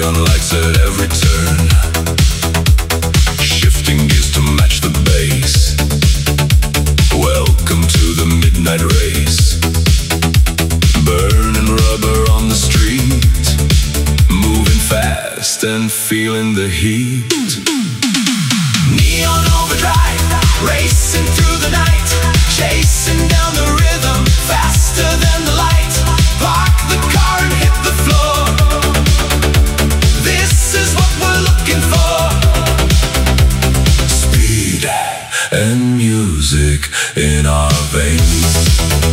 neon lights at every turn, shifting gears to match the bass. Welcome to the midnight race. Burning rubber on the street, moving fast and feeling the heat. Neon overdrive, racing through the night, chasing down the rhythm, faster than the light. Park the car and hit the floor. This is what we're looking for. Speed and music in our veins.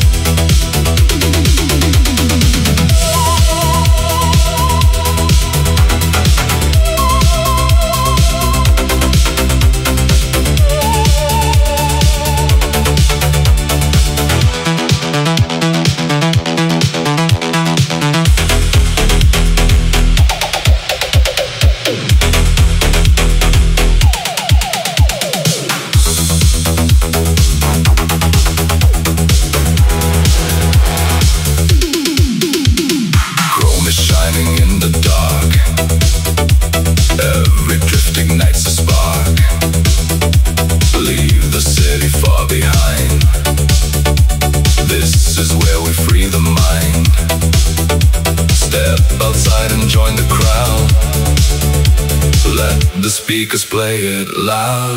Speakers play it loud.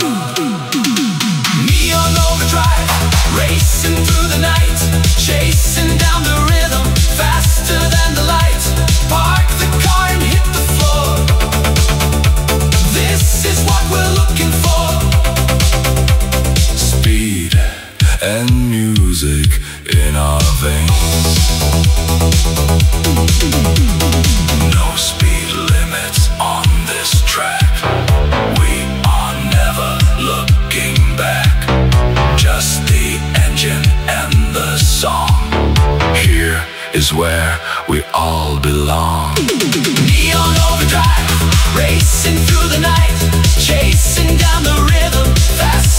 Neon overdrive, racing through the night, chasing down the rhythm, faster than the light. Park the car and hit the floor. This is what we're looking for. Speed and music in our veins. No speed limits on this track. Looking back, just the engine and the song. Here is where we all belong. Neon overdrive, racing through the night, chasing down the rhythm, fast